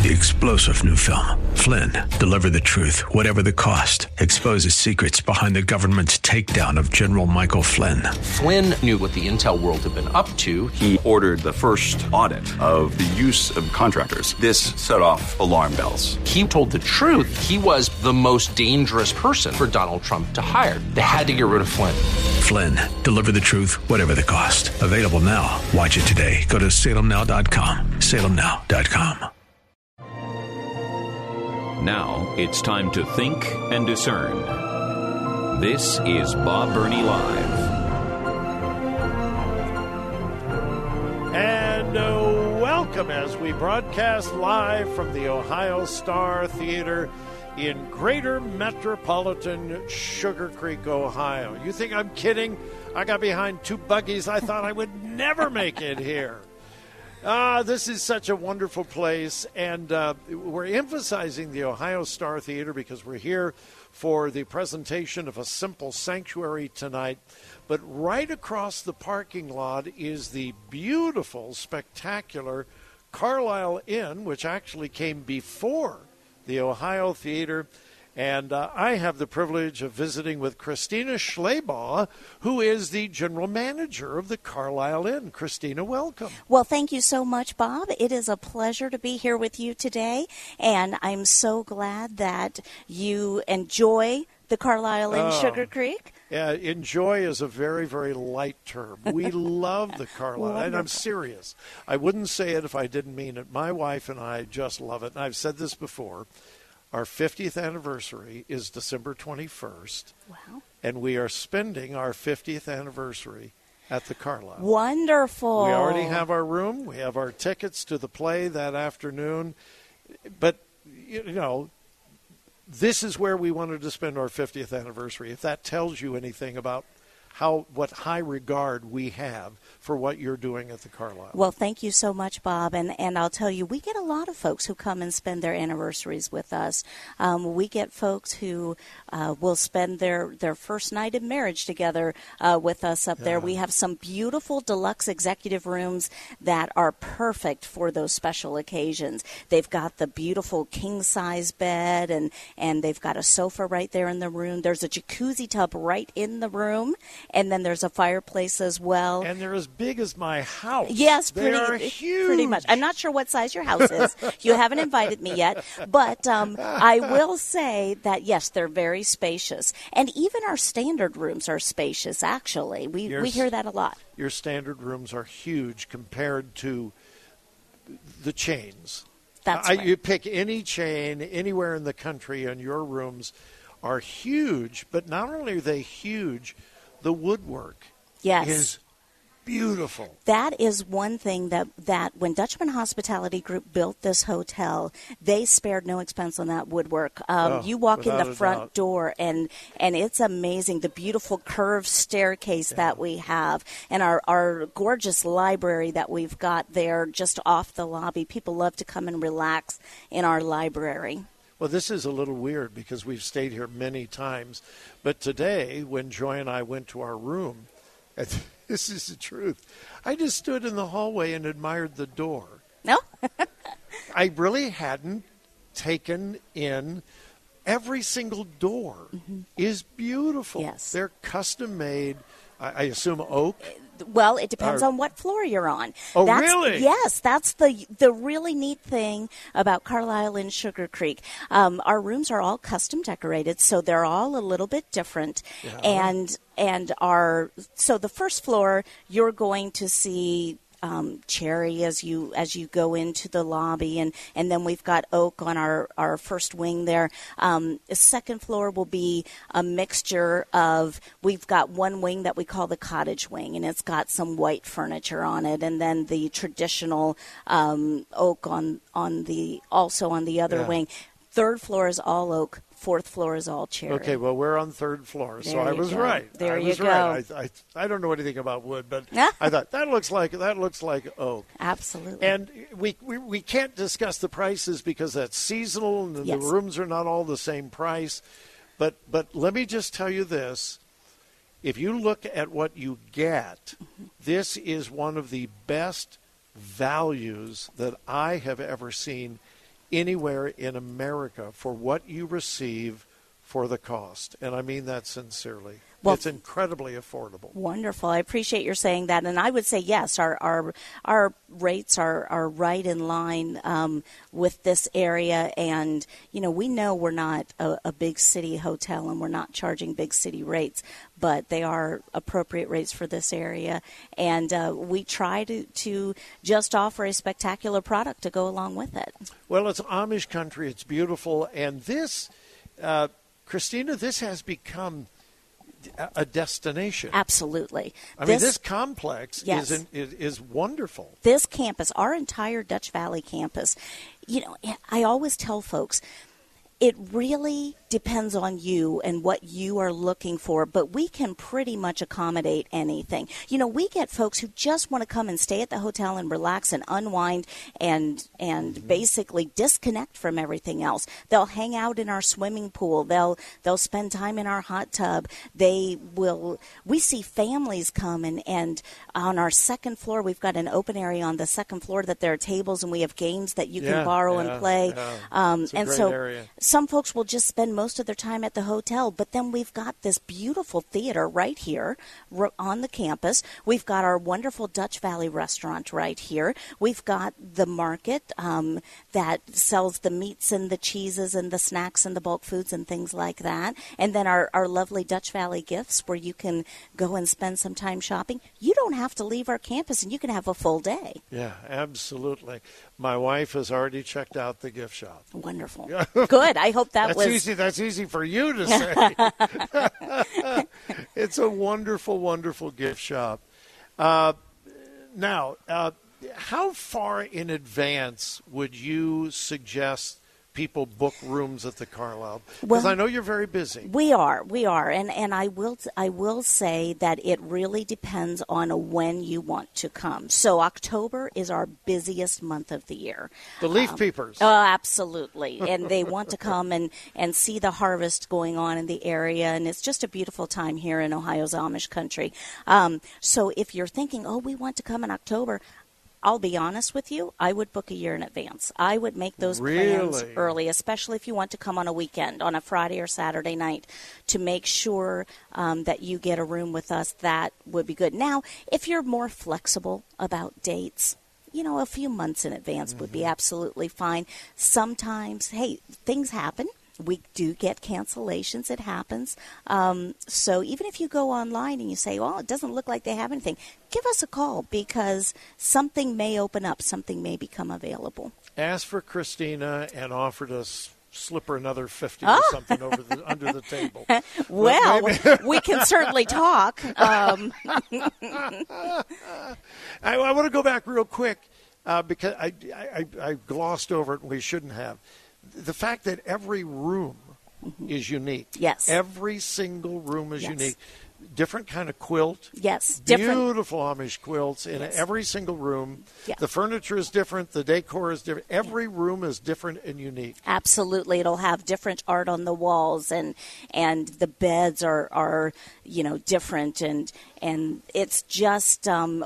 The explosive new film, Flynn, deliver the truth, whatever the cost, exposes secrets behind the government's takedown of General Michael Flynn. Flynn knew what the intel world had been up to. He ordered the first audit of the use of contractors. This set off alarm bells. He told the truth. He was the most dangerous person for Donald Trump to hire. They had to get rid of Flynn. Flynn, deliver the truth, whatever the cost. Available now. Watch it today. Go to salemnow.com. salemnow.com. Now it's time to think and discern. This is Bob Burney Live. And welcome as we broadcast live from the Ohio Star Theater in Greater Metropolitan Sugar Creek, Ohio. You think I'm kidding? I got behind two buggies. I thought I would never make it here. This is such a wonderful place, and we're emphasizing the Ohio Star Theater because we're here for the presentation of A Simple Sanctuary tonight. But right across the parking lot is the beautiful, spectacular Carlisle Inn, which actually came before the Ohio Theater. And I have the privilege of visiting with Christina Schleybaugh, who is the general manager of the Carlisle Inn. Christina, welcome. Well, thank you so much, Bob. It is a pleasure to be here with you today, and I'm so glad that you enjoy the Carlisle Inn Sugar Creek. Yeah, enjoy is a very, very light term. We love the Carlisle, and I'm serious. I wouldn't say it if I didn't mean it. My wife and I just love it, and I've said this before. Our 50th anniversary is December 21st. Wow. And we are spending our 50th anniversary at the Carlisle. Wonderful. We already have our room. We have our tickets to the play that afternoon. But, you know, this is where we wanted to spend our 50th anniversary. If that tells you anything about what high regard we have for what you're doing at the Carlisle. Well, thank you so much, Bob. And I'll tell you, we get a lot of folks who come and spend their anniversaries with us. We get folks who will spend their first night of marriage together with us up there. We have some beautiful deluxe executive rooms that are perfect for those special occasions. They've got the beautiful king-size bed, and they've got a sofa right there in the room. There's a jacuzzi tub right in the room. And then there's a fireplace as well. And they're as big as my house. Yes, they are huge. Pretty much. I'm not sure what size your house is. You haven't invited me yet. But I will say that, yes, they're very spacious. And even our standard rooms are spacious, actually. We hear that a lot. Your standard rooms are huge compared to the chains. That's right. You pick any chain anywhere in the country, and your rooms are huge. But not only are they huge, the woodwork is beautiful. That is one thing that when Dutchman Hospitality Group built this hotel, they spared no expense on that woodwork. You walk in the front door, and it's amazing, the beautiful curved staircase that we have, and our gorgeous library that we've got there just off the lobby. People love to come and relax in our library. Well, this is a little weird because we've stayed here many times. But today, when Joy and I went to our room, and this is the truth, I just stood in the hallway and admired the door. No? I really hadn't taken in every single door is beautiful. Yes. They're custom made, I assume oak. Well, it depends on what floor you're on. Oh, really? Yes, that's the really neat thing about Carlisle Inn Sugar Creek. Our rooms are all custom decorated, so they're all a little bit different. Yeah. So the first floor, you're going to see cherry as you go into the lobby, and then we've got oak on our first wing there. The second floor will be a mixture of, we've got one wing that we call the cottage wing, and it's got some white furniture on it, and then the traditional oak on the other wing. Third floor is all oak. Fourth floor is all cherry. Okay, well, we're on third floor, so I was right. There you go. Right. I don't know anything about wood, but I thought that looks like oak. Absolutely. And we can't discuss the prices because that's seasonal, and the rooms are not all the same price. But let me just tell you this: if you look at what you get, this is one of the best values that I have ever seen anywhere in America for what you receive for the cost. And I mean that sincerely. Well, it's incredibly affordable. Wonderful. I appreciate your saying that. And I would say, yes, our rates are right in line with this area. And, we know we're not a big city hotel and we're not charging big city rates, but they are appropriate rates for this area. And we try to just offer a spectacular product to go along with it. Well, it's Amish country. It's beautiful. And this, Christina, this has become a destination. Absolutely. I mean, this complex is wonderful. This campus, our entire Dutch Valley campus, I always tell folks, it really depends on you and what you are looking for, but we can pretty much accommodate anything. We get folks who just want to come and stay at the hotel and relax and unwind and basically disconnect from everything else. They'll hang out in our swimming pool. They'll spend time in our hot tub. We see families come and on our second floor, we've got an open area on the second floor that there are tables and we have games that you can borrow and play. Yeah. It's a great area. Some folks will just spend most of their time at the hotel, but then we've got this beautiful theater right here on the campus. We've got our wonderful Dutch Valley restaurant right here. We've got the market that sells the meats and the cheeses and the snacks and the bulk foods and things like that. And then our lovely Dutch Valley gifts where you can go and spend some time shopping. You don't have to leave our campus and you can have a full day. Yeah, absolutely. My wife has already checked out the gift shop. Wonderful. Good. I hope that's easy. That's easy for you to say. It's a wonderful, wonderful gift shop. Now, how far in advance would you suggest people book rooms at the Carlisle? Because I know you're very busy. We are, and I will say that it really depends on when you want to come. So October is our busiest month of the year. The leaf peepers. Oh, absolutely, and they want to come and see the harvest going on in the area, and it's just a beautiful time here in Ohio's Amish country. So if you're thinking, we want to come in October, I'll be honest with you, I would book a year in advance. I would make those plans early, especially if you want to come on a weekend, on a Friday or Saturday night, to make sure that you get a room with us. That would be good. Now, if you're more flexible about dates, a few months in advance would be absolutely fine. Sometimes, things happen. We do get cancellations. It happens. So even if you go online and you say, it doesn't look like they have anything, give us a call because something may open up. Something may become available. Ask for Christina and offer to slip her another 50 or something under the table. Well, we can certainly talk. I want to go back real quick because I glossed over it and we shouldn't have. The fact that every room is unique. Yes. Every single room is unique. Different kind of quilt. Yes. Beautiful Amish quilts in every single room. Yeah. The furniture is different. The decor is different. Every room is different and unique. Absolutely. It'll have different art on the walls and the beds are different and it's just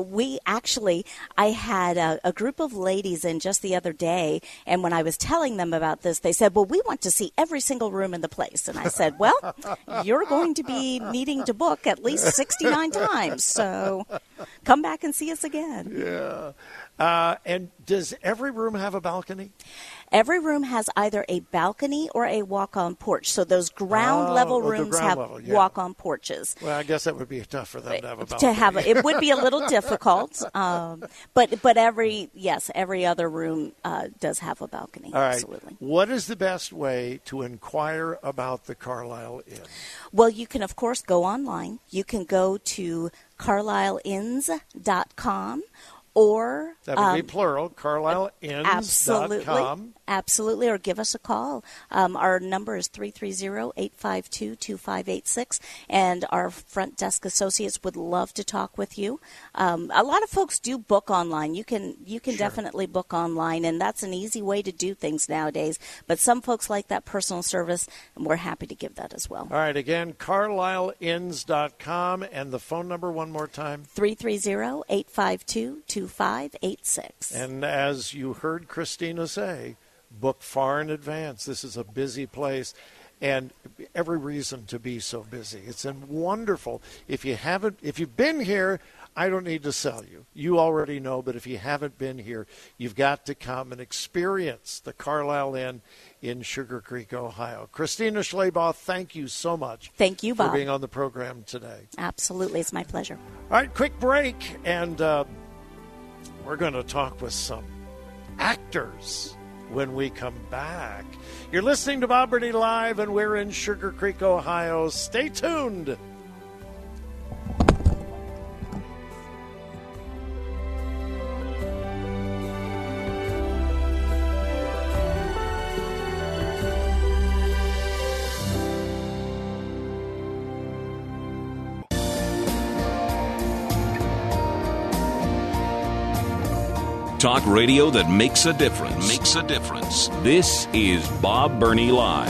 I had a group of ladies in just the other day, and when I was telling them about this, they said, well, we want to see every single room in the place. And I said, well, you're going to be needing to book at least 69 times. So come back and see us again. Yeah. And does every room have a balcony? Every room has either a balcony or a walk-on porch. So those ground-level rooms have walk-on porches. Well, I guess that would be tough for them to have a balcony. It would be a little difficult. But every other room does have a balcony. All right. Absolutely. What is the best way to inquire about the Carlisle Inn? Well, you can, of course, go online. You can go to carlisleins.com. Or that would be plural, carlisleins.com. Absolutely, or give us a call. Our number is 330-852-2586, and our front desk associates would love to talk with you. A lot of folks do book online. You can definitely book online, and that's an easy way to do things nowadays. But some folks like that personal service, and we're happy to give that as well. All right, again, carlisleins.com, and the phone number one more time. 330-852-2586. And as you heard Christina say, book far in advance. This is a busy place, and every reason to be so busy. It's wonderful. If you've been here, I don't need to sell you. You already know, but if you haven't been here, you've got to come and experience the Carlisle Inn in Sugar Creek, Ohio. Christina Schleybaugh, thank you so much. Thank you, Bob, for being on the program today. Absolutely. It's my pleasure. All right, quick break, and we're going to talk with some actors when we come back. You're listening to Bob Burney Live, and we're in Sugar Creek, Ohio. Stay tuned. Talk radio that makes a difference. Makes a difference. This is Bob Burney Live.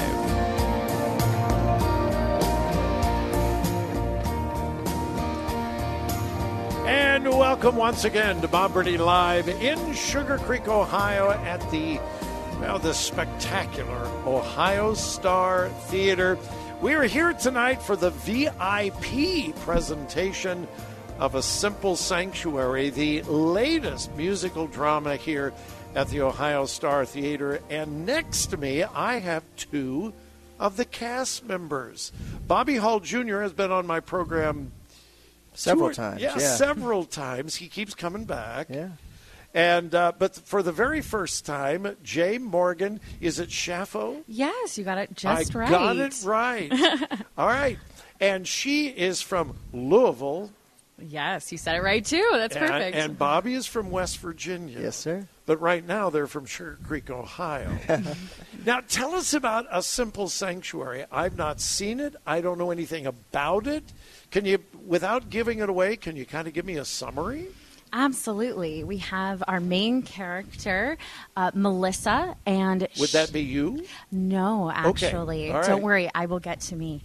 And welcome once again to Bob Burney Live in Sugar Creek, Ohio at the spectacular Ohio Star Theater. We are here tonight for the VIP presentation of A Simple Sanctuary, the latest musical drama here at the Ohio Star Theater. And next to me, I have two of the cast members. Bobby Hall Jr. has been on my program several times. Yeah, several times. He keeps coming back. Yeah. And but for the very first time, Jay Morgan is at Chaffo. Yes, you got it just right. I got it right. All right. And she is from Louisville. Yes, you said it right, too. That's perfect. And Bobby is from West Virginia. Yes, sir. But right now they're from Sugar Creek, Ohio. Now, tell us about A Simple Sanctuary. I've not seen it. I don't know anything about it. Can you, without giving it away, can you kind of give me a summary? Absolutely. We have our main character, Melissa, and... Would that be you? No, actually. Okay. All right. Don't worry, I will get to me.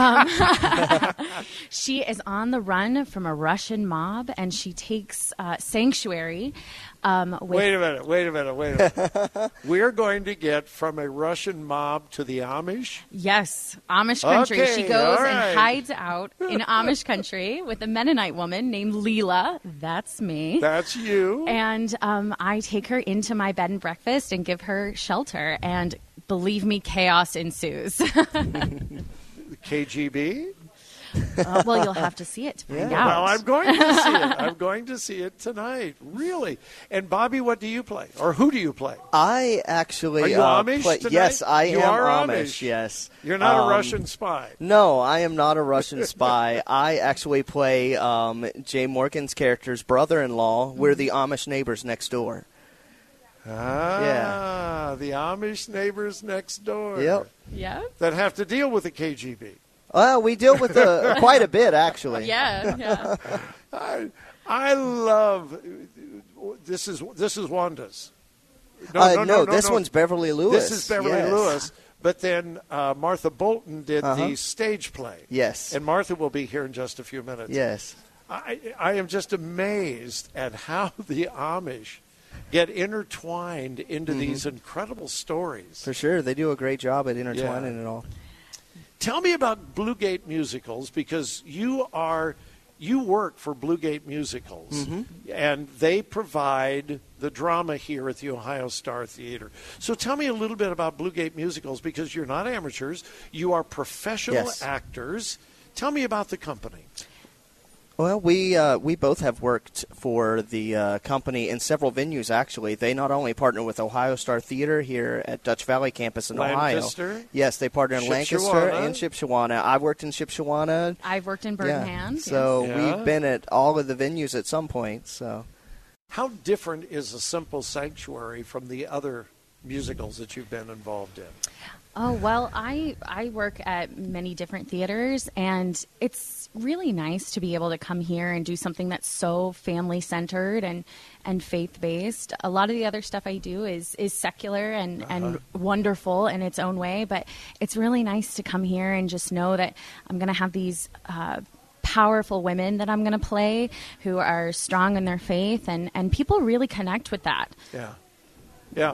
She is on the run from a Russian mob, and she takes sanctuary Wait a minute. We're going to get from a Russian mob to the Amish? Yes, Amish country. Okay, she goes all right. and hides out in Amish country with a Mennonite woman named Leela. That's me. That's you. And I take her into my bed and breakfast and give her shelter. And believe me, chaos ensues. KGB? Well, you'll have to see it to find out. Well, I'm going to see it. I'm going to see it tonight. Really. And Bobby, what do you play? Or who do you play? I actually Are you Amish tonight? Yes, I you am are Amish. Yes. You're not a Russian spy. No, I am not a Russian spy. I actually play Jay Morgan's character's brother-in-law. We're the Amish neighbors next door. The Amish neighbors next door. Yep. Yeah. That have to deal with the KGB. Well, we deal with quite a bit, actually. Yeah. I love this is Wanda's. No, this one's Beverly Lewis. This is Beverly Lewis. But then Martha Bolton did the stage play. Yes. And Martha will be here in just a few minutes. Yes. I am just amazed at how the Amish get intertwined into these incredible stories. For sure. They do a great job at intertwining it all. Tell me about Bluegate Musicals, because you work for Bluegate Musicals, and they provide the drama here at the Ohio Star Theater. So tell me a little bit about Bluegate Musicals, because you're not amateurs, you are professional actors. Tell me about the company. Well, we both have worked for the company in several venues, actually. They not only partner with Ohio Star Theater here at Dutch Valley campus in Lancaster? Ohio. Yes, they partner in Lancaster and Shipshewana. I worked in Shipshewana. I've worked in Birmingham. So we've been at all of the venues at some point. So, how different is A Simple Sanctuary from the other musicals that you've been involved in? Oh, well, I work at many different theaters, and it's really nice to be able to come here and do something that's so family-centered and faith-based. A lot of the other stuff I do is secular and wonderful in its own way, but it's really nice to come here and just know that I'm going to have these powerful women that I'm going to play who are strong in their faith, and people really connect with that. Yeah.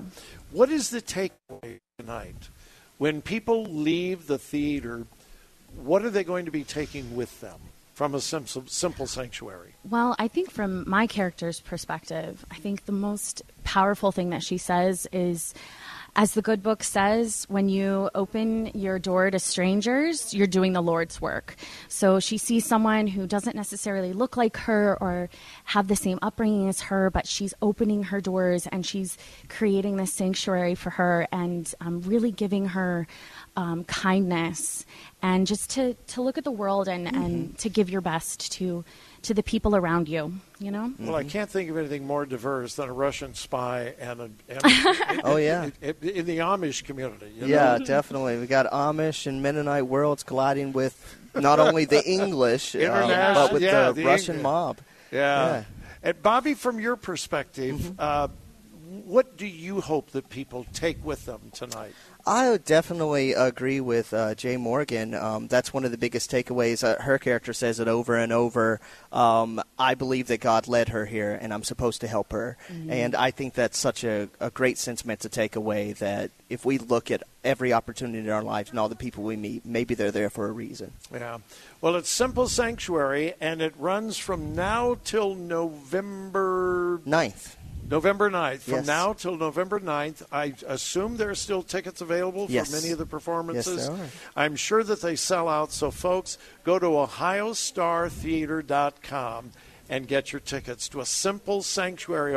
What is the takeaway tonight? When people leave the theater, what are they going to be taking with them from a simple sanctuary? Well, I think from my character's perspective, I think the most powerful thing that she says is, as the good book says, when you open your door to strangers, you're doing the Lord's work. So she sees someone who doesn't necessarily look like her or have the same upbringing as her, but she's opening her doors and she's creating this sanctuary for her and really giving her kindness and just to look at the world and to give your best to the people around you, you know? Well, I can't think of anything more diverse than a Russian spy and in the Amish community. You know? Definitely. We got Amish and Mennonite worlds colliding with not only the English, but with the Russian mob. Yeah. And Bobby, from your perspective, what do you hope that people take with them tonight? I would definitely agree with Jay Morgan. That's one of the biggest takeaways. Her character says it over and over. I believe that God led her here, and I'm supposed to help her. Mm-hmm. And I think that's such a great sentiment to take away, that if we look at every opportunity in our lives and all the people we meet, maybe they're there for a reason. Yeah. Well, it's Simple Sanctuary, and it runs from now till November 9th. November 9th. From now till November 9th, I assume there are still tickets available for many of the performances. Yes, there are. I'm sure that they sell out. So, folks, go to OhioStarTheater.com and get your tickets to A Simple Sanctuary.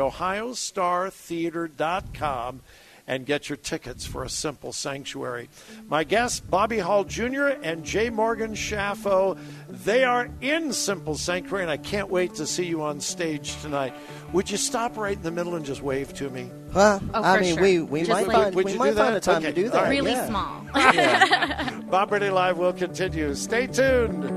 OhioStarTheater.com and get your tickets for A Simple Sanctuary. My guests, Bobby Hall Jr. and J. Morgan Schaffo, they are in Simple Sanctuary, and I can't wait to see you on stage tonight. Would you stop right in the middle and just wave to me? Well, I mean, we might find a time to do that. Right. Really small. Bob Burney Live will continue. Stay tuned.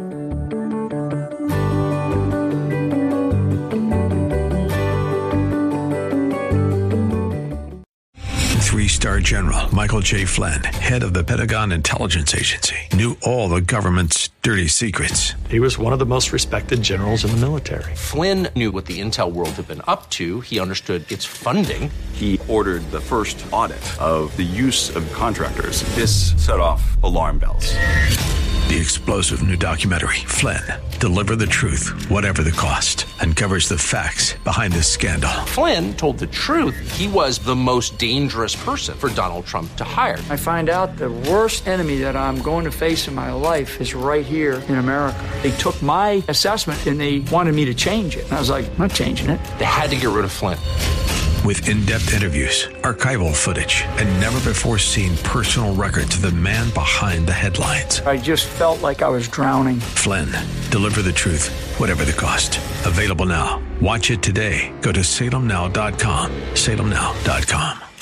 Three-star General Michael J. Flynn, head of the Pentagon Intelligence Agency, knew all the government's dirty secrets. He was one of the most respected generals in the military. Flynn knew what the intel world had been up to. He understood its funding. He ordered the first audit of the use of contractors. This set off alarm bells. The explosive new documentary, Flynn, Deliver the Truth, Whatever the Cost, uncovers the facts behind this scandal. Flynn told the truth. He was the most dangerous person for Donald Trump to hire. I find out the worst enemy that I'm going to face in my life is right here in America. They took my assessment and they wanted me to change it. And I was like, I'm not changing it. They had to get rid of Flynn. With in-depth interviews, archival footage, and never-before-seen personal records of the man behind the headlines. I just felt like I was drowning. Flynn, Deliver the Truth, Whatever the Cost. Available now. Watch it today. Go to salemnow.com. salemnow.com.